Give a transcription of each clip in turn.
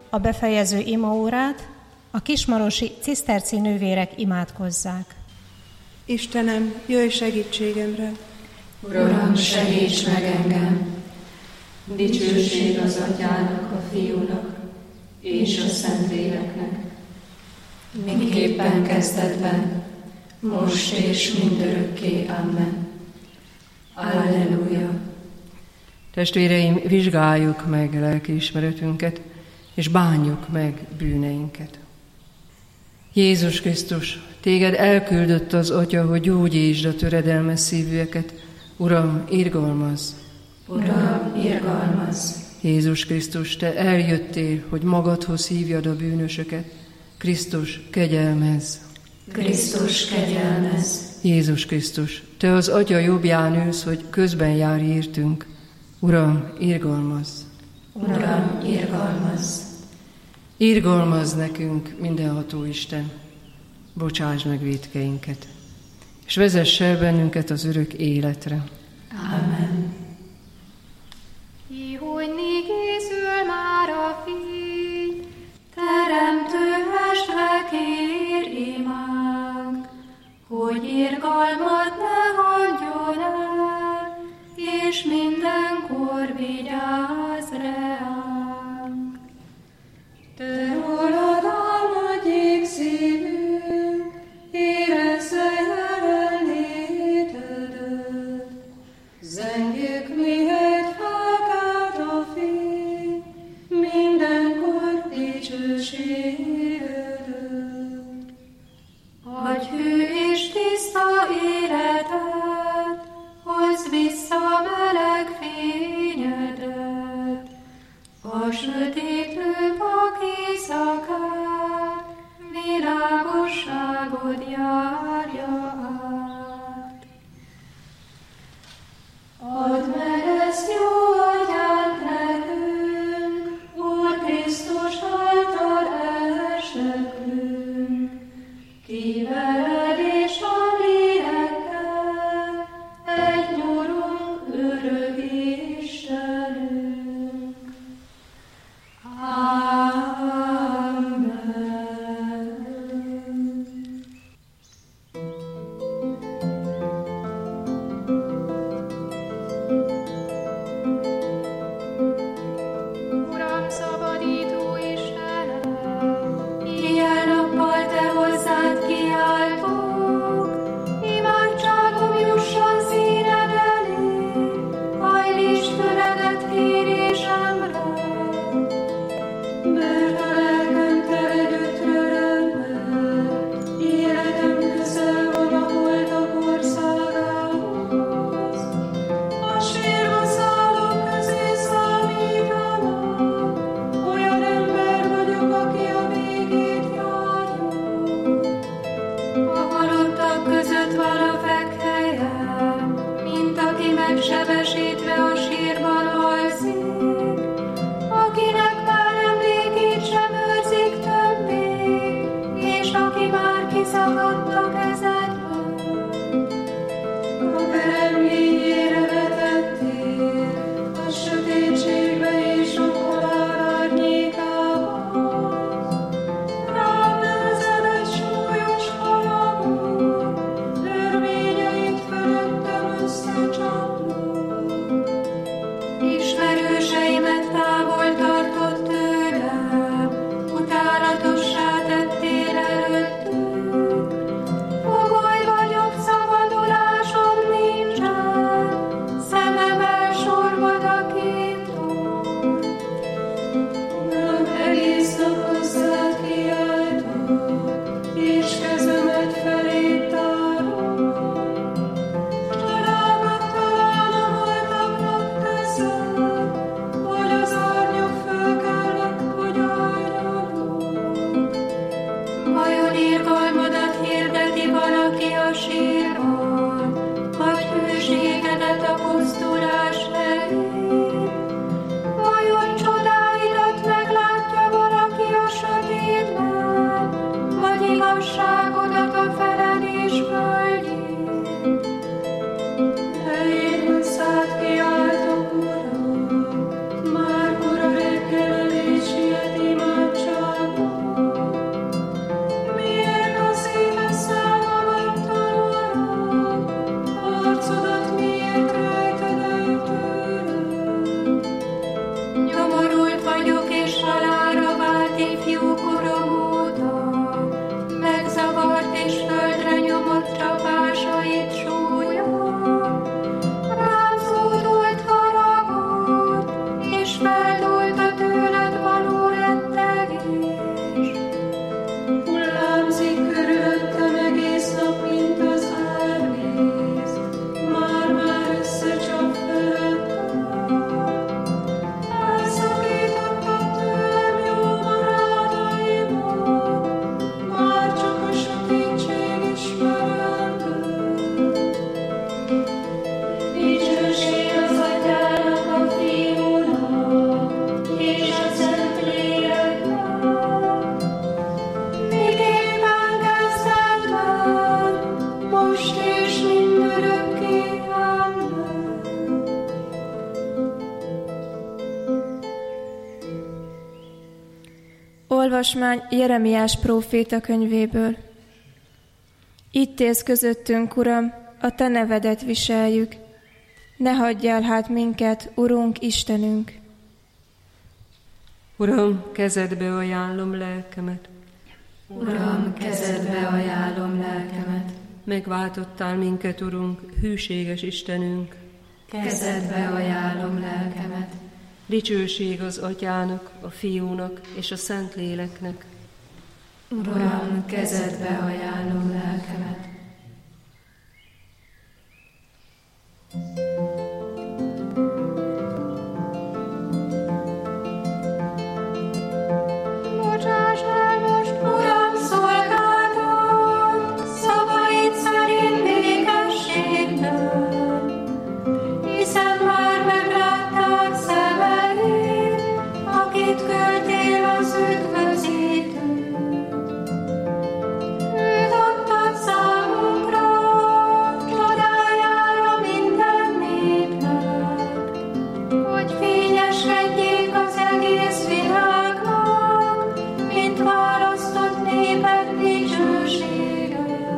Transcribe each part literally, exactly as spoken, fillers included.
a befejező imaórát a kismarosi ciszterci nővérek imádkozzák. Istenem, jöjj segítségemre! Uram, segíts meg engem! Dicsőség az Atyának, a Fiúnak és a Szentléleknek, miképpen kezdetben, most és mindörökké. Amen. Alleluja! Testvéreim, vizsgáljuk meg lelkiismeretünket, és bánjuk meg bűneinket. Jézus Krisztus, téged elküldött az Atya, hogy gyógyítsd a töredelmes szívűeket. Uram, irgalmazz! Uram, irgalmazz! Jézus Krisztus, te eljöttél, hogy magadhoz hívjad a bűnösöket. Krisztus, kegyelmezz! Krisztus, kegyelmezz! Jézus Krisztus, te az Atya jobbján ülsz, hogy közben járj értünk. Uram, irgalmazz! Uram, irgalmazz! Irgalmazz nekünk, mindenható Isten, bocsásd meg vétkeinket, és vezess el bennünket az örök életre. Amen. Ihojni készül már a fény, teremtő estre kér imánk, hogy irgalmat ne hagyjon el, és mindenkor vigyázz reánk. Te rólad álmodjék szívünk, érezze jelenlétedet, zengjük mihet felkelt a fény, mindenkor dicsőségedet. Adj hű és tiszta életet, hozd vissza meleg fényedet, a sötétlő vak éjszakát, világosságod járja át. Add meg ezt jó atyánk nekünk, Úr Krisztus által elestekünk, ki veled és a lélekkel, egy Urunk, örök Istenünk. Amen. Uram, szabadító Istenem, éjjel-nappal te hozzád kiáltok, imádságom jusson színed elé, hajlítsd füledet kérésemre. Olvasmány Jeremiás próféta könyvéből. Itt élsz közöttünk, Uram, a Te nevedet viseljük. Ne hagyjál hát minket, Urunk, Istenünk! Uram, kezedbe ajánlom lelkemet. Uram, kezedbe ajánlom lelkemet. Megváltottál minket, Urunk, hűséges Istenünk. Kezedbe ajánlom lelkemet. Dicsőség az Atyának, a Fiúnak és a Szentléleknek. Uram, kezedbe ajánlom lelkemet. Bocsáss el most, Uram, szolgáltat, szavaid szerint békességben, hiszen már megláttad szemeid, akit küldtél az üdvözítőt. Őt adtad számunkra, csodájára minden népnek, hogy fényesedjék az egész világnak, mint választott népek dicsősége.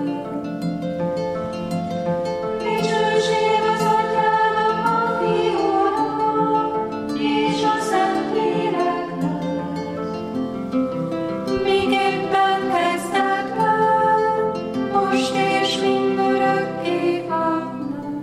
Dicsőség az Atyának, a Fiúnak és a Szentléleknek, miképpen kezdetben, most és mindörökké. Amen.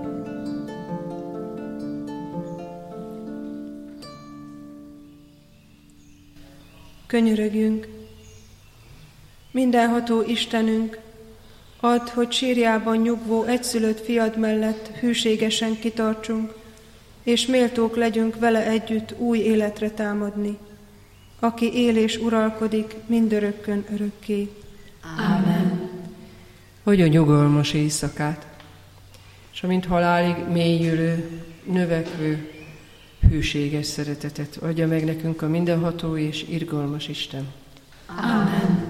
Könyörögjünk! Mindenható Istenünk, add, hogy sírjában nyugvó egyszülött fiad mellett hűségesen kitartsunk, és méltók legyünk vele együtt új életre támadni, aki él és uralkodik mindörökkön örökké. Amen. Adj a nyugalmas éjszakát, és amint halálig mélyülő, növekvő, hűséges szeretetet adja meg nekünk a mindenható és irgalmas Isten. Amen.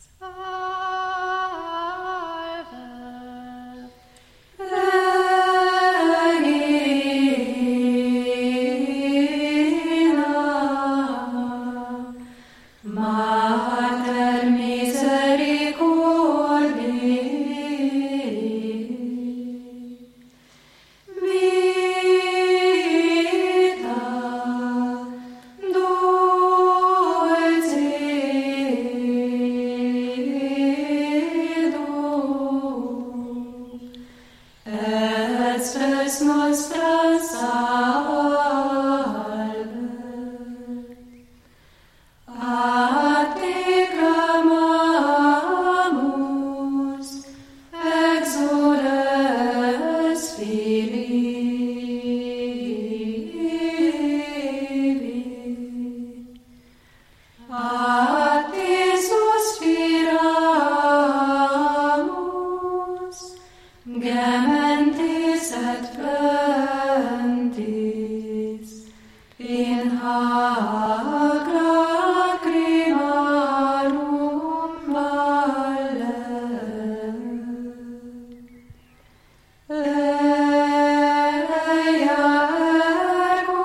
Mater misericordiae, vita dulcedo, et spes nostra salve. A te clamamus, exules Filii. A te suspiramus, gementes et plentis, in hac lacrimarum valle. Ea ergo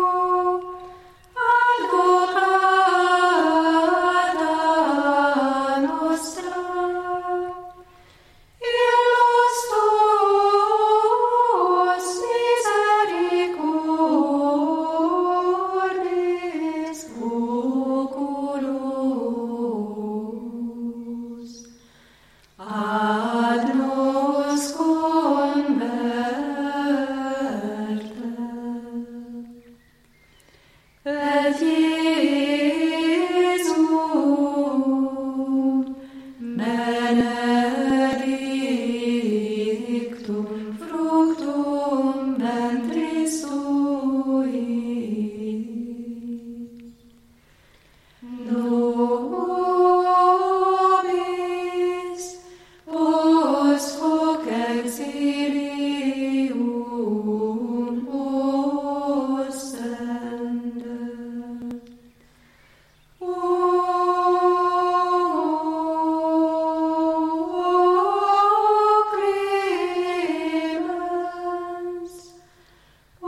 advocata nostra, illos tuos misericordis oculos, ad nos converte. Et Iesum benedictum fructum ventris tui. Nobis post hoc exilium ostende. O clemens, O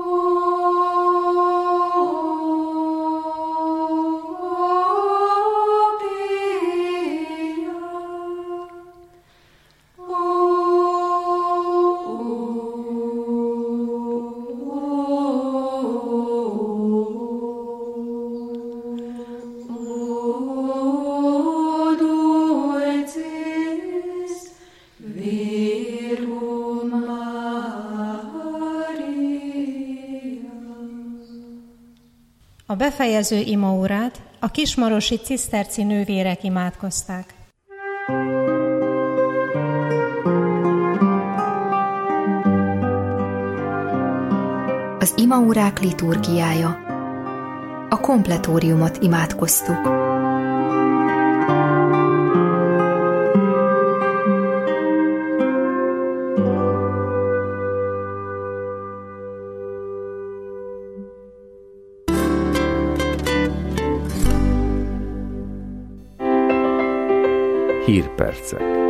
A befejező imaórát a kismarosi ciszterci nővérek imádkozták. Az imaórák liturgiája. A kompletóriumot imádkoztuk. Hírpercek.